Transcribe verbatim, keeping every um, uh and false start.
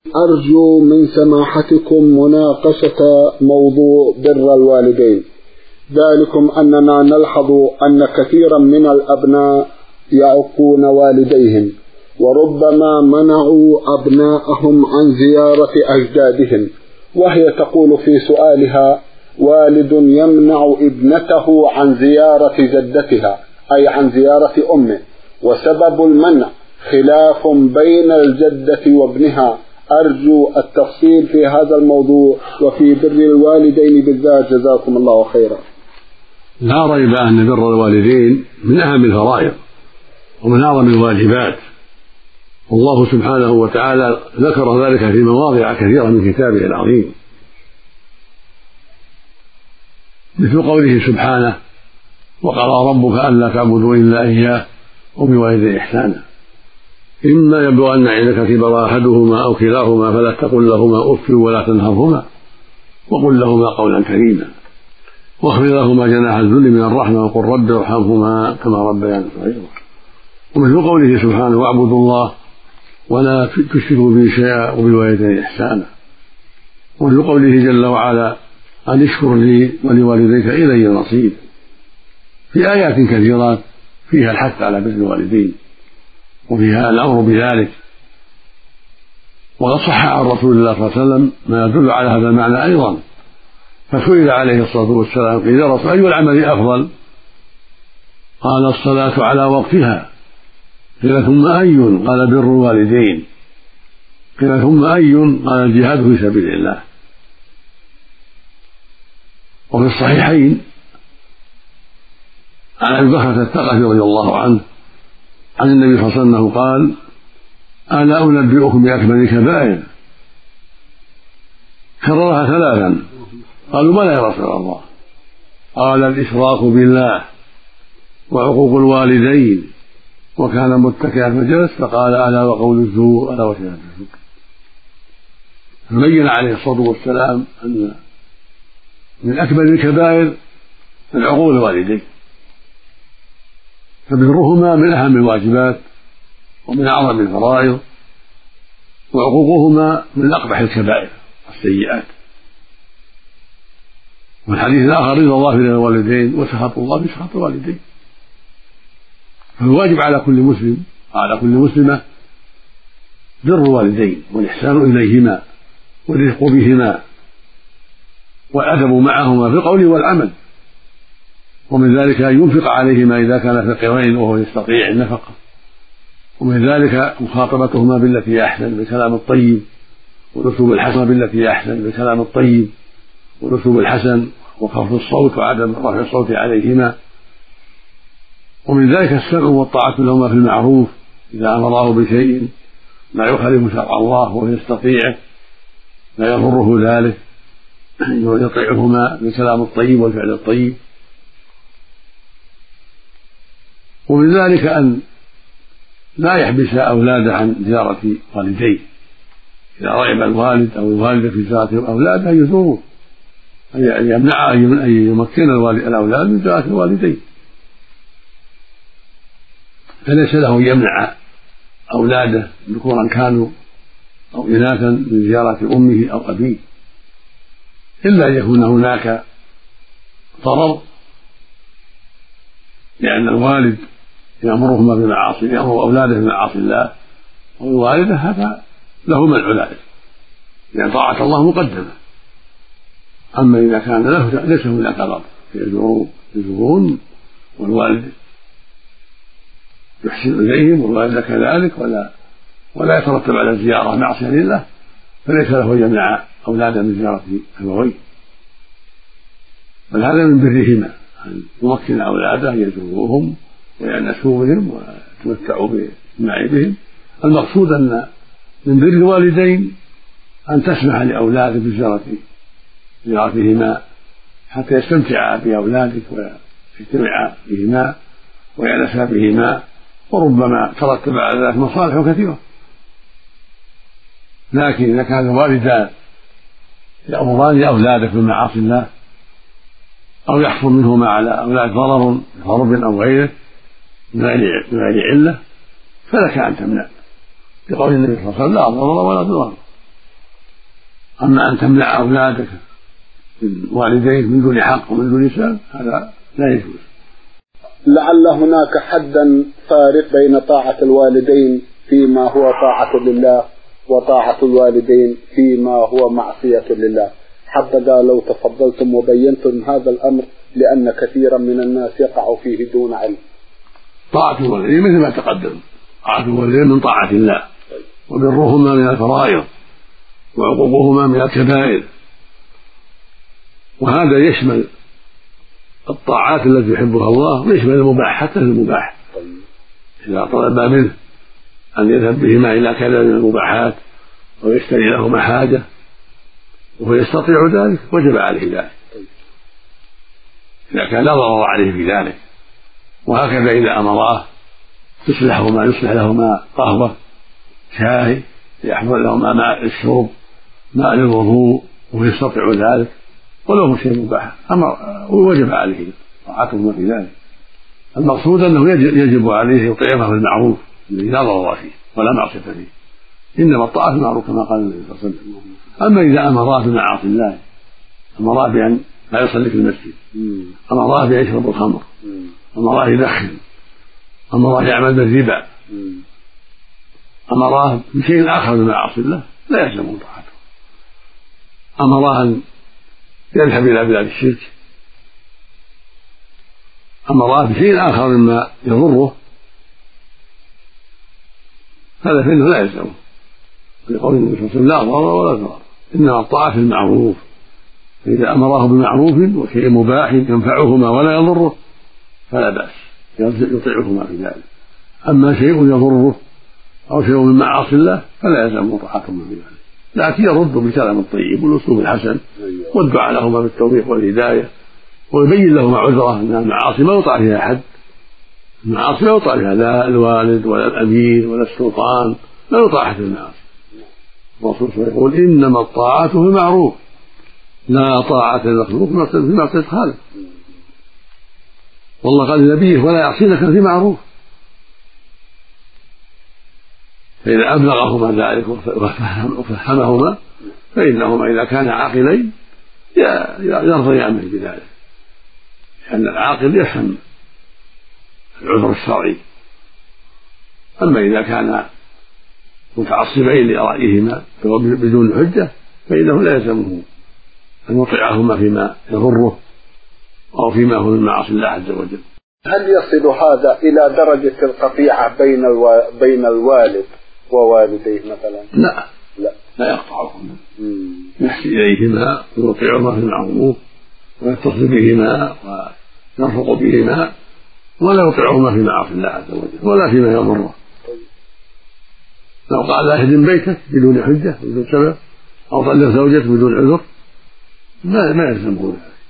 أرجو من سماحتكم مناقشة موضوع بر الوالدين، ذلكم أننا نلحظ أن كثيرا من الأبناء يعقون والديهم، وربما منعوا أبناءهم عن زيارة أجدادهم، وهي تقول في سؤالها: والد يمنع ابنته عن زيارة جدتها أي عن زيارة أمه، وسبب المنع خلاف بين الجدة وابنها. أرجو التفصيل في هذا الموضوع وفي بر الوالدين بالذات، جزاكم الله خيرا. لا ريب أن بر الوالدين من أهم الفرائض ومن أعظم الواجبات، والله سبحانه وتعالى ذكر ذلك في مواضع كثيرة من كتابه العظيم، مثل قوله سبحانه: وقضى ربك ألا تعبدوا إلا إياه وبالوالدين إحسانا، إما يبلغن عندك كبر أحدهما أو كلاهما فلا تقل لهما أف ولا تنهرهما وقل لهما قولا كريما واخفض لهما جناح الذل من الرحمة وقل رب ارحمهما كما ربياني صغيرا. ومثل قوله سبحانه: واعبدوا الله ولا تشركوا به شيئا وبالوالدين إحسانا. ومثل قوله جل وعلا: أن اشكر لي ولوالديك إلي المصير. في آيات كثيرات فيها الحث على بر الوالدين وفيها الأمر بذلك، وقد صح عن رسول الله صلى الله عليه وسلم ما يدل على هذا المعنى أيضا، فسئل عليه الصلاة والسلام: قيل يا رسول أي العمل أفضل؟ قال: الصلاة على وقتها. قيل: ثم أي؟ قال: بر الوالدين. قيل: ثم أي؟ قال: الجهاد في سبيل الله. وفي الصحيحين عن أبي بكر الثقفي رضي الله عنه عن النبي صلى الله عليه وسلم قال: ألا أنبئكم بأكبر الكبائر؟ كررها ثلاثا. قالوا: بلى يا رسول الله. قال: الإشراك بالله وعقوق الوالدين. وكان متكئا فجلس فقال: ألا وقول الزور ألا وشهادة الزور. فبين عليه الصلاة والسلام أن من أكبر الكبائر العقوق الوالدين، فبرهما من أهم الواجبات ومن أعظم الفرائض، وعقوقهما من أقبح الكبائر والسيئات. والحديث الآخر: رضا الله بين الوالدين وسخط الله بسخط الوالدين. فالواجب على كل مسلم وعلى كل مسلمة بر الوالدين والإحسان إليهما والرفق بهما والأدب معهما في القول والعمل، ومن ذلك أن ينفق عليهما إذا كان فقيرين وهو يستطيع النفقة، ومن ذلك مخاطبتهما بالتي أحسن بالكلام الطيب، والأسلوب الحسن بالتي أحسن بالكلام الطيب والأسلوب الحسن، وخفض الصوت وعدم رفع الصوت عليهما. ومن ذلك السمع والطاعة لهما في المعروف إذا أمراه بشيء لا يخالف شرع الله وهو يستطيعه لا يضره ذلك، يطيعهما بالكلام الطيب والفعل الطيب. ومن ذلك أن لا يحبس أولاده عن زيارة والديه، إذا رغب الوالد أو الوالدة في زيارة أولاده أن يزوروه، أن يمنع أن يمكن الأولاد من زيارة الوالدين، فليس له أن يمنع أولاده ذكورا كانوا أو إناثا من زيارة أمه أو أبيه، إلا أن يكون هناك ضرر، لأن الوالد يأمرهما بمعاصي يأمر أولاده بمعاصي الله، والوالدة هذا له منع ذلك، لأن طاعة الله مقدمة. أما إذا كان له ليس هناك ضرر يزورون والوالد يحسن إليهم والوالدة كذلك، ولا ولا يترتب على الزيارة معصية لله، فليس له أن يمنع أولاده من زيارة أبويه، بل هذا من برهما أن يمكن أولاده يزوروهم ويأنسوا بهم ويتمتعوا باجتماع بهم. المقصود أن من بر الوالدين أن تسمح لأولادك بزيارة زيارتهما حتى يستمتع بأولادك ويجتمع بهما ويأنسا بهما، وربما ترتب على ذلك مصالح كثيرة. لكن إذا كان الوالدان يأمران أولادك بمعاصي الله أو يحصل منهما على أولاد ضرر بضرب أو غيره من غير علة، فلك أن تمنع، بقول النبي صلى الله عليه وسلم: لا ضرر ولا ضرر. أما أن تمنع أولادك من والديك من دون حق ومن دون سبب هذا لا يجوز. لعل هناك حدا فارق بين طاعة الوالدين فيما هو طاعة لله وطاعة الوالدين فيما هو معصية لله، حبذا لو تفضلتم وبينتم هذا الأمر لأن كثيرا من الناس يقع فيه دون علم. طاعة الوالدين مثل ما تقدم، طاعة الوالدين من طاعة الله، وبرهما من الفرائض وعقوقهما من الكبائر، وهذا يشمل الطاعات التي يحبها الله ويشمل المباح حتى المباح. إذا طلب منه أن يذهب بهما إلى كذا من المباحات أو يشتري لهما حاجة وهو يستطيع ذلك وجب عليه ذلك إذا كان لا ضرر عليه في ذلك. وهكذا إذا أمراه يصلح لهما يصلح لهما قهوة شاي يحضر لهما ماء الشرب ماء للوضوء وهو يستطيع ذلك ولو شيء مباح أمر وجب عليه طاعتهما في ذلك. المقصود أنه يجب عليه يطيعهما في المعروف الذي لا ضرر فيه ولا معصية فيه، إنما الطاعة المعروف كما قال النبي صلى الله عليه وسلم. أما إذا أمراه بمعاصي الله، أمراه بأن لا يصلي في المسجد، أمراه بأن يشرب الخمر، أمراه يدخن، أمراه يعمل بالربا، أمراه بشيء آخر من معاصي الله لا يلزم طاعته، أمراه أن يذهب إلى بلاد الشرك، أمراه بشيء آخر مما يضره، هذا فإنه لا يلزمه لقول النبي صلى الله عليه وسلم لا ضرر ولا ضرر، إنما الطاعة في المعروف. فإذا أمراه بمعروف وشيء مباح ينفعهما ولا يضره فلا بأس يطيعهما في ذلك. أما شيء يضره أو شيء من معاصي الله فلا يلزم طاعتهما في ذلك، لكن يرد بالكلام الطيب والأسلوب الحسن والدعاء لهما بالتوفيق والهداية ويبين لهما عذره أن المعاصي ما يطاع فيها أحد، المعاصي لا يطاع فيها لا الوالد ولا الأمير ولا السلطان، لا يطاع أحد المعاصي. الرسول صلى الله عليه وسلم يقول إنما الطاعة في المعروف لا طاعة للمخلوق في معصية الخالق، والله قال لنبيه ولا يعصينك في معروف. فإذا أبلغهما ذلك وفهمهما فإنهما إذا كانا عاقلين يرضيان به بذلك، لأن العاقل يفهم العذر الشرعي. أما إذا كان متعصبين لرأيهما بدون حجة فإنه لا يلزمه أن يطيعهما فيما يضره أو فيما هو من معاصي الله عز وجل. هل يصل هذا إلى درجة القطيعة بين الو... بين الوالد ووالديه مثلا؟ لا لا, لا يقطعهما، يحسن إليهما ويطيعهما في المعروف ويتصل بهما ويرفق بهما ولا يطيعهما في معاصي الله عز وجل ولا فيما يضره. لو قال اهدم بيتك بدون حجة بدون سبب أو طلق زوجته بدون عذر ما ما يلزمه ذلك.